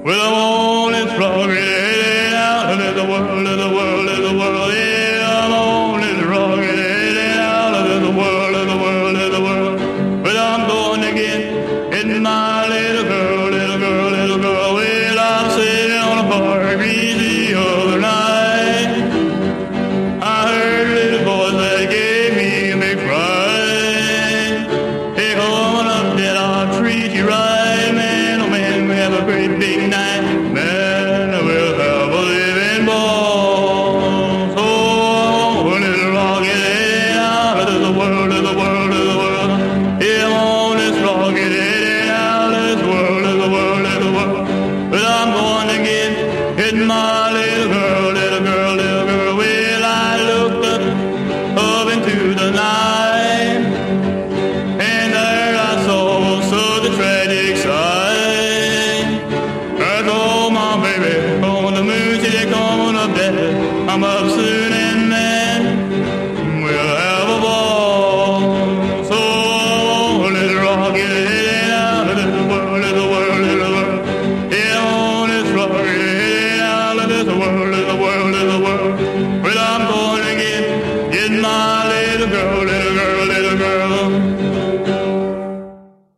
Well, I'm on this rocket out of the world, of the world, of the world. Yeah, I'm on this rocket out of the world, of the world, of the world. Well, I'm going to get my little girl, little girl, little girl. Well, I was sitting on a park bench the other night. I heard a little voice that gave me a big fright. Hey, coming up that I'll treat you right, man. Oh, man, we have a great big night. Man, we'll have a living ball. So, a little rocket out of the world, of the world, of the world. Yeah, I'm on this rocket out of this world, of the world, of the world. But I'm going to get my